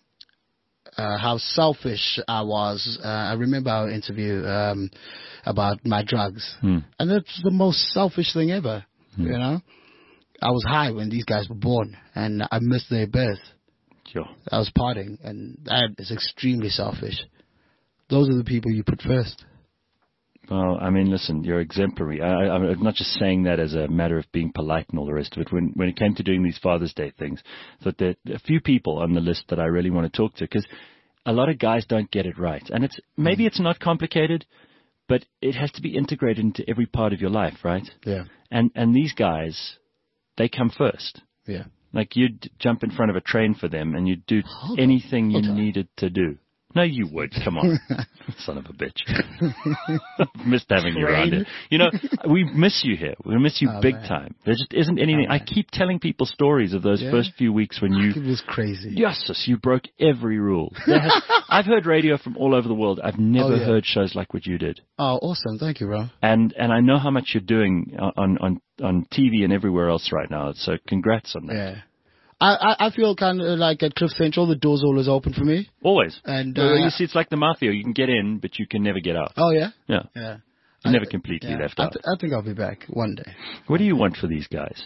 selfish I was. I remember our interview about my drugs, and that's the most selfish thing ever. You know, I was high when these guys were born, and I missed their birth. Sure. I was partying, and that is extremely selfish. Those are the people you put first. Well, I mean, listen, you're exemplary. I'm not just saying that as a matter of being polite and all the rest of it. When it came to doing these Father's Day things, I thought there are a few people on the list that I really want to talk to because a lot of guys don't get it right. And maybe it's not complicated, but it has to be integrated into every part of your life, right? Yeah. And these guys, they come first. Yeah. Like, you'd jump in front of a train for them and you'd do anything you needed to do. No, you would. Come on. Son of a bitch. Missed having you around here. You know, we miss you here. We miss you big time. There just isn't anything. I keep telling people stories of those first few weeks when you... It was crazy. Yes, you broke every rule. I've heard radio from all over the world. I've never heard shows like what you did. Oh, awesome. Thank you, bro. And I know how much you're doing on TV and everywhere else right now. So congrats on that. Yeah. I feel kind of like at Cliff Central, the door's always open for me. Always. And you see, it's like the mafia. You can get in, but you can never get out. Oh, yeah? Yeah. Yeah. You're never completely left out. I think I'll be back one day. What do you want for these guys?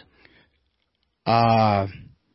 I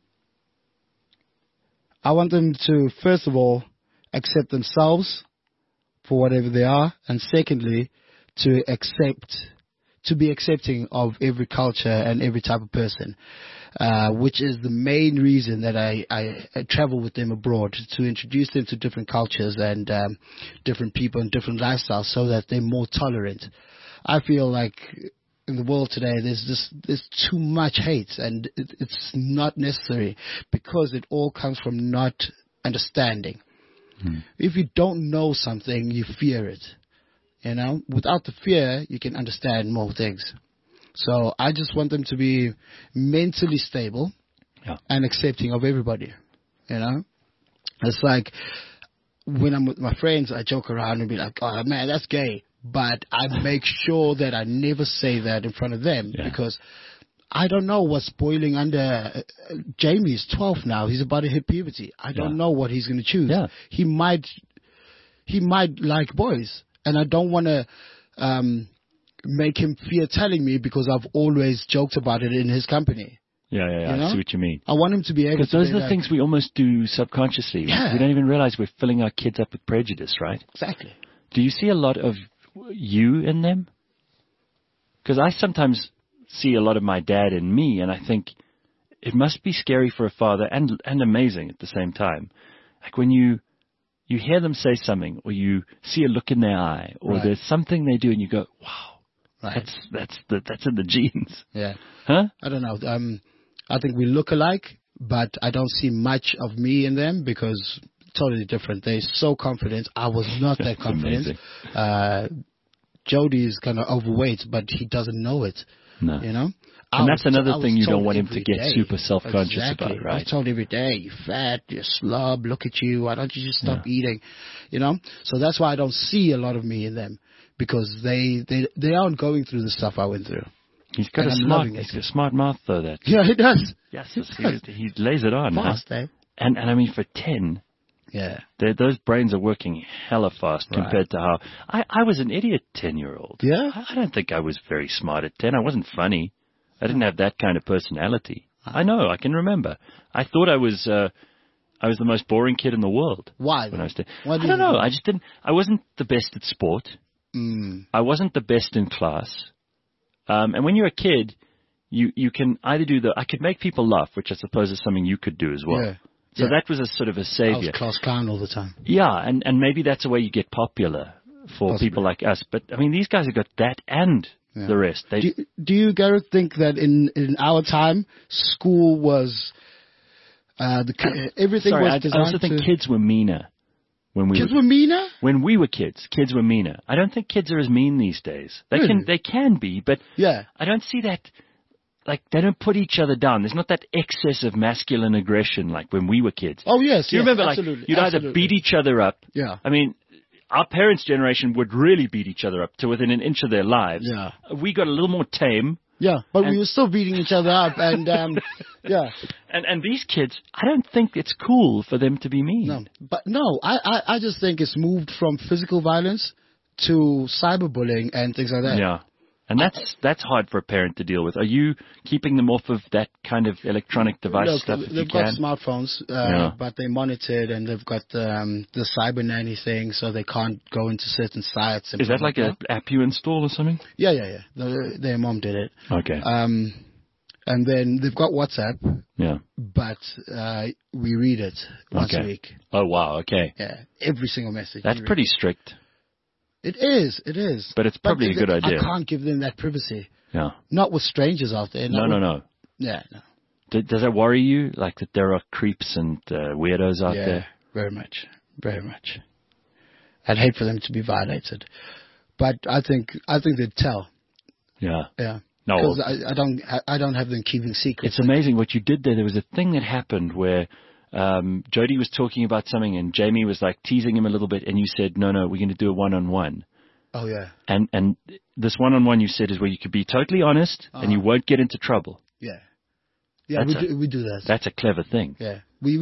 want them to, first of all, accept themselves for whatever they are, and secondly, to be accepting of every culture and every type of person. Which is the main reason that I travel with them abroad, to introduce them to different cultures and different people and different lifestyles so that they're more tolerant. I feel like in the world today there's too much hate, and it's not necessary because it all comes from not understanding. If you don't know something, you fear it. You know, without the fear, you can understand more things. So I just want them to be mentally stable and accepting of everybody, you know. It's like when I'm with my friends, I joke around and be like, oh, man, that's gay. But I make sure that I never say that in front of them because I don't know what's boiling under. Jamie's 12 now. He's about to hit puberty. I don't know what he's going to choose. Yeah. He might like boys, and I don't want to make him fear telling me because I've always joked about it in his company. Yeah. You know? I see what you mean. I want him to be able to. Because those are the things we almost do subconsciously. Yeah. We don't even realize we're filling our kids up with prejudice, right? Exactly. Do you see a lot of you in them? Because I sometimes see a lot of my dad in me, and I think it must be scary for a father and amazing at the same time. Like when you hear them say something, or you see a look in their eye, or there's something they do, and you go, wow. Right. That's in the genes. Yeah. Huh? I don't know. I think we look alike, but I don't see much of me in them because totally different. They're so confident. I was not that confident. Jody is kind of overweight, but he doesn't know it. No. You know? And that's another I was thing you don't told want him to every get day. super self-conscious Exactly. about, I was right? told every day, you're fat, you're slob, look at you, why don't you just stop eating? You know? So that's why I don't see a lot of me in them, because they aren't going through the stuff I went through. He's got And a I'm smart, loving it. he's got a smart mouth though. That Yeah, he does. yes, he lays it on. Fast, Huh? eh? And I mean, for 10, Yeah. those brains are working hella fast Right. compared to how I was an idiot 10-year-old. Yeah? I don't think I was very smart at 10. I wasn't funny. I didn't have that kind of personality. I know. I can remember. I thought I was the most boring kid in the world. Why? When I was 10. Why do I you don't know. think? I just didn't. I wasn't the best at sport. I wasn't the best in class. And when you're a kid, you can either I could make people laugh, which I suppose is something you could do as well. Yeah. So Yeah. that was a sort of a I was savior. class clown all the time. Yeah, and maybe that's the way you get popular for Possibly. people like us. But I mean, these guys have got that and the rest. Do you, Gareth, think that in our time, school was everything Sorry, was I designed also think to... kids were meaner when we Kids were meaner? when we were kids. Kids were meaner. I don't think kids are as mean these days. Really? They can be, but Yeah. I don't see that. Like, they don't put each other down. There's not that excess of masculine aggression like when we were kids. Oh, yes. Do you yes, remember, absolutely, like, you'd either absolutely. beat each other up. Yeah. I mean, our parents' generation would really beat each other up to within an inch of their lives. Yeah. We got a little more tame. Yeah, but And- we were still beating each other up, and yeah. And these kids, I don't think it's cool for them to be mean. No, but no, I just think it's moved from physical violence to cyberbullying and things like that. Yeah. And that's hard for a parent to deal with. Are you keeping them off of that kind of electronic device Look, stuff if you they've can? got smartphones, Yeah. but they're monitored, and they've got the cyber nanny thing, so they can't go into certain sites. And Is that blah, like blah, an app you install or something? blah. Yeah. Their mom did it. Okay. And then they've got WhatsApp, Yeah. but we read it once Okay. a week. Oh, wow. Okay. Yeah, every single message. That's we read. pretty strict. It is. But it's probably a good idea. I can't give them that privacy. Yeah. Not with strangers out there. No. Yeah, no. Does that worry you? Like that there are creeps and weirdos out Yeah, there? very much. I'd hate for them to be violated, but I think they'd tell. Yeah. Yeah. No. Because I don't have them keeping secrets. It's amazing what you did there. There was a thing that happened where Jody was talking about something and Jamie was like teasing him a little bit and you said, no, we're going to do a one-on-one. Oh yeah. And this one-on-one you said is where you could be totally honest and you won't get into trouble. Yeah. Yeah, we do that. That's a clever thing. Yeah.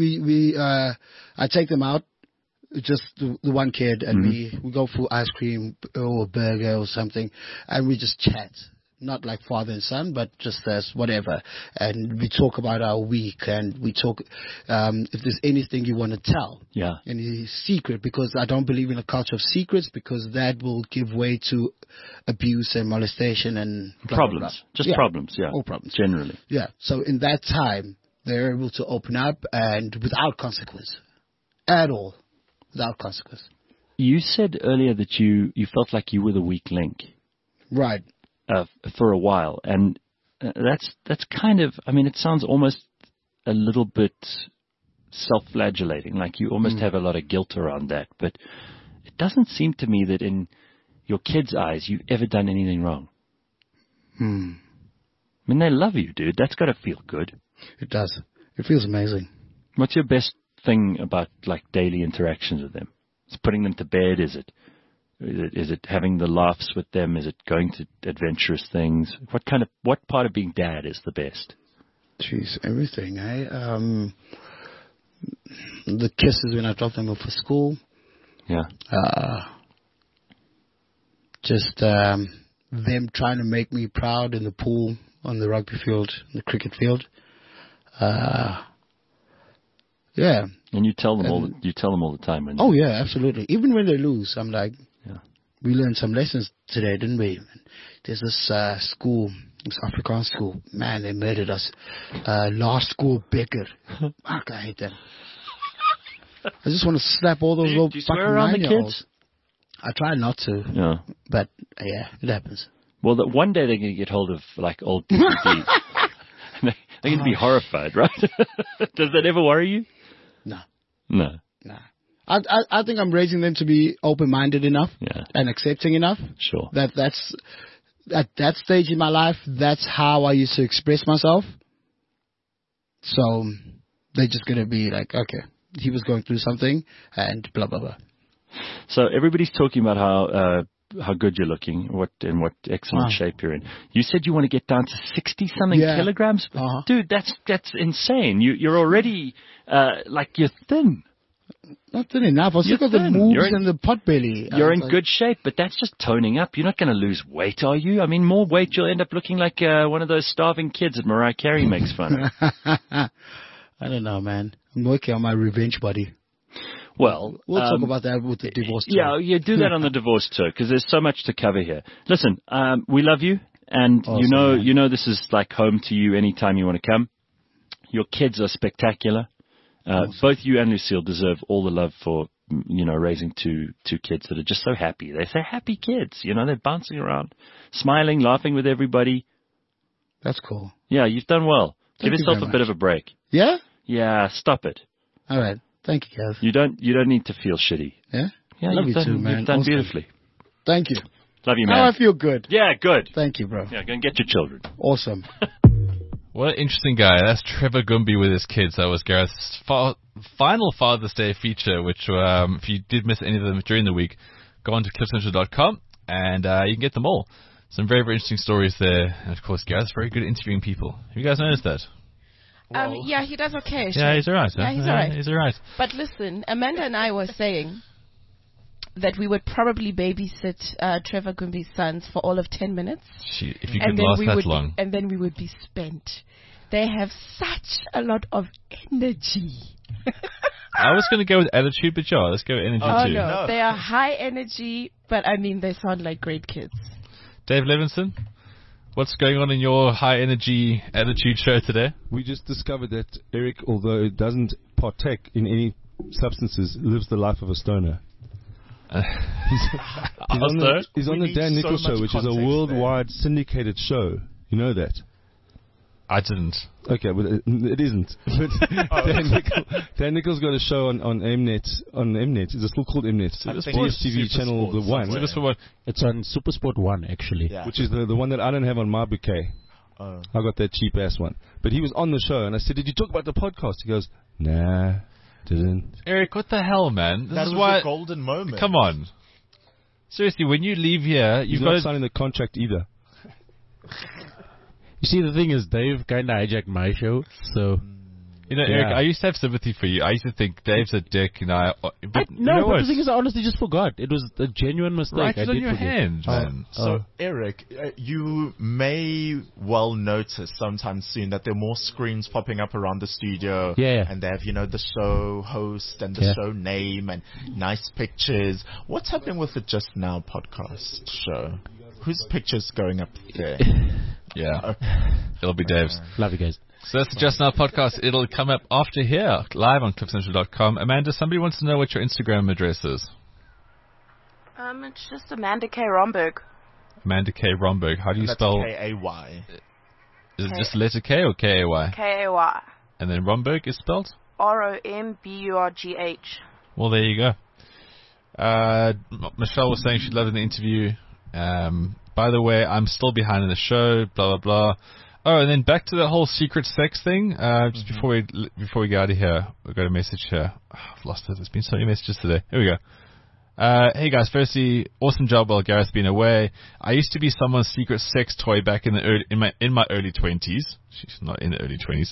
I take them out, just the one kid, and we go for ice cream or a burger or something, and we just chat. Not like father and son, but just as whatever. And we talk about our week, and we talk if there's anything you want to tell. Yeah. Any secret, because I don't believe in a culture of secrets, because that will give way to abuse and molestation and blah, problems. blah, blah. Just Yeah. problems, yeah. All problems. Generally. Yeah. So in that time, they're able to open up and without consequence. At all. Without consequence. You said earlier that you felt like you were the weak link. Right. For a while, and that's kind of, I mean, it sounds almost a little bit self-flagellating, like you almost have a lot of guilt around that, but it doesn't seem to me that in your kids' eyes you've ever done anything wrong. I mean, they love you, dude. That's got to feel good. It does. It feels amazing. What's your best thing about, like, daily interactions with them? It's putting them to bed, is it having the laughs with them? Is it going to adventurous things? What part of being dad is the best? Jeez, everything, eh? The kisses when I drop them off for school. Yeah. Just them trying to make me proud in the pool, on the rugby field, the cricket field. Yeah. And you tell them all the time. When Oh yeah, absolutely. Even when they lose, I'm like, yeah. We learned some lessons today, didn't we? There's this school, this Afrikaans school. Man, they murdered us. Last school Becker. Fuck, I hate them. I just want to slap all those little do you fucking swear around the 9-year-olds. kids? I try not to, Yeah. but yeah, it happens. Well, one day they're going to get hold of like old DVDs. They're going to be horrified, right? Does that ever worry you? No. No. Nah. I think I'm raising them to be open-minded enough Yeah. and accepting enough. Sure. That's at that stage in my life, that's how I used to express myself. So they're just going to be like, okay, he was going through something and blah, blah, blah. So everybody's talking about how good you're looking, what excellent shape you're in. You said you want to get down to 60-something kilograms? Uh-huh. Dude, that's insane. You're already, you're thin. Not thin enough. I still got the moves and the pot belly. You're in good shape, but that's just toning up. You're not going to lose weight, are you? I mean, more weight, you'll end up looking like one of those starving kids that Mariah Carey makes fun of. I don't know, man. I'm working on my revenge body. Well, we'll talk about that with the divorce tour. Yeah, you do that on the divorce tour because there's so much to cover here. Listen, we love you, and awesome, you know this is like home to you anytime you want to come. Your kids are spectacular. Awesome. Both you and Lucille deserve all the love for raising two kids that are just so happy. They're so happy kids. They're bouncing around, smiling, laughing with everybody. That's cool. Yeah, you've done well. Give yourself a bit of a break. Yeah? Yeah, stop it. All right. Thank you, guys. You don't need to feel shitty. Yeah? Yeah, love you too, man. You've done beautifully. Thank you. Love you, man. Now I feel good. Yeah, good. Thank you, bro. Yeah, go and get your children. Awesome. What an interesting guy. That's Trevor Gumby with his kids. That was Gareth's final Father's Day feature, which if you did miss any of them during the week, go on to cliffcentral.com and you can get them all. Some very, very interesting stories there. And, of course, Gareth's very good at interviewing people. Have you guys noticed that? Yeah, he does okay. Actually. Yeah, he's all right. Yeah, he's all right. He's all right. But listen, Amanda and I were saying that we would probably babysit Trevor Gumby's sons for all of 10 minutes. If you could last that long. And then we would be spent. They have such a lot of energy. I was going to go with attitude, but yeah, let's go with energy too. No, they are high energy, but I mean, they sound like great kids. Dave Levinson? What's going on in your high-energy attitude show today? We just discovered that Eric, although it doesn't partake in any substances, lives the life of a stoner. He's on the Dan Nichols show, which is a worldwide syndicated show. You know that? I didn't. Okay, but it isn't. Dan Nichols got a show on Mnet. On Mnet, is it still called Mnet? DSTV channel, the one. It's on SuperSport 1, actually. Yeah. Which is the one that I don't have on my bouquet. I got that cheap ass one. But he was on the show, and I said, "Did you talk about the podcast?" He goes, "Nah, didn't." Eric, what the hell, man? That was a golden moment. Come on. Seriously, when you leave here, you've got not signing the contract either. You see, the thing is, Dave kind of hijacked my show, so... Eric, I used to have sympathy for you. I used to think Dave's a dick, but the thing is, I honestly just forgot. It was a genuine mistake. Write it on your hand, man. So, Eric, you may well notice sometime soon that there are more screens popping up around the studio. Yeah. And they have, the show host and the show name and nice pictures. What's happening with the Just Now podcast show? Whose picture's going up there? Yeah. It'll be Dave's. Love you guys. So that's the Just Now podcast. It'll come up after here, live on cliffcentral.com. Amanda, somebody wants to know what your Instagram address is. It's just Amanda K. Romberg. Amanda K. Romberg. How do you spell? K-A-Y. Is it just letter K or K-A-Y? K-A-Y. And then Romberg is spelled? R-O-M-B-U-R-G-H. Well, there you go. Michelle was saying she loved the interview. By the way, I'm still behind in the show, blah, blah, blah. Oh, and then back to the whole secret sex thing. Just before we get out of here, we've got a message here. Oh, I've lost it. There's been so many messages today. Here we go. Hey guys, firstly, awesome job while Gareth's been away. I used to be someone's secret sex toy back in my early 20s. She's not in the early 20s.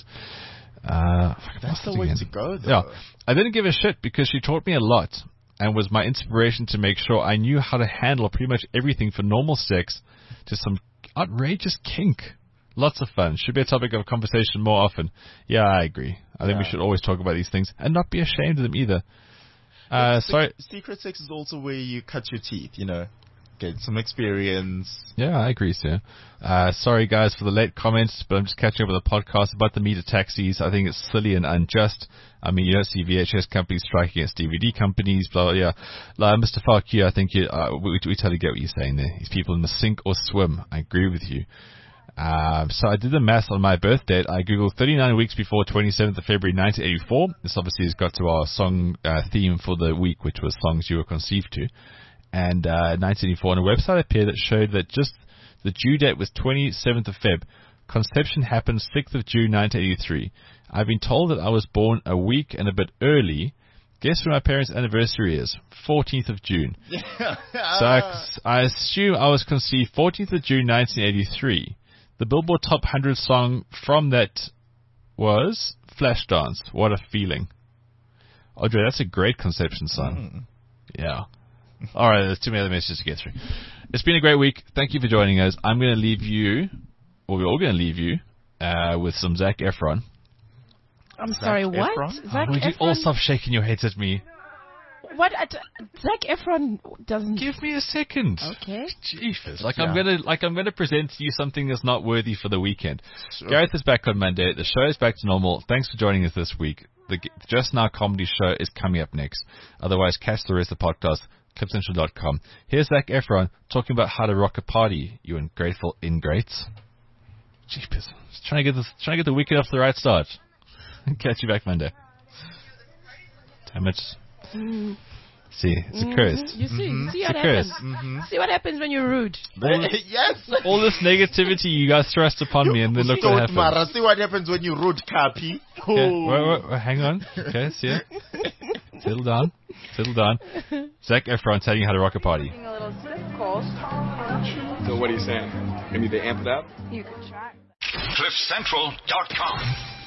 That's the way to go, though. Yeah, I didn't give a shit because she taught me a lot and was my inspiration to make sure I knew how to handle pretty much everything from normal sex to some outrageous kink. Lots of fun. Should be a topic of conversation more often. Yeah, I agree. I think we should always talk about these things and not be ashamed of them either. Sorry. Secret sex is also where you cut your teeth, get some experience. Yeah, I agree, sir. Sorry, guys, for the late comments, but I'm just catching up with the podcast about the meter taxis. I think it's silly and unjust. I mean, you don't see VHS companies striking against DVD companies, blah, blah, yeah. Mr. Farquhar, I think we totally get what you're saying there. These people must sink or swim. I agree with you. So I did the math on my birth date. I googled 39 weeks before 27th of February 1984. This obviously has got to our song theme for the week, which was songs you were conceived to. And 1984 on a website appeared that showed that just The due date was 27th of Feb. Conception happened 6th of June 1983. I've been told that I was born a week and a bit early. Guess when my parents' anniversary is? 14th of June. So I assume I was conceived 14th of June 1983. The Billboard Top 100 song from that was Flashdance. What a feeling. Audrey, that's a great conception song. Yeah. All right, there's too many other messages to get through. It's been a great week. Thank you for joining us. I'm going to leave you, or we're all going to leave you, with some Zac Efron. I'm sorry, what? Zac Would you Efron? all stop shaking your heads at me? What? Zac Efron doesn't. Give me a second. Okay. Jeepers. I'm gonna present to you something that's not worthy for the weekend. Sure. Gareth is back on Monday. The show is back to normal. Thanks for joining us this week. The Just Now comedy show is coming up next. Otherwise, catch the rest of the podcast, clipcentral.com. Here's Zac Efron talking about how to rock a party, you ungrateful ingrates. Jeepers. Just trying to get the weekend off to the right start. Catch you back Monday. Damn it. See, it's a curse. You see, see it's what a curse. happens. See what happens when you're rude. Yes. All this negativity you guys thrust upon me, and then look what happens. See what happens when you rude, Cappy. Okay, wait, hang on. Okay, see ya. Settle down. Zac Efron telling you how to rock a party. A little slip course. So what are you saying? Maybe they amp it up? You could try. CliffCentral.com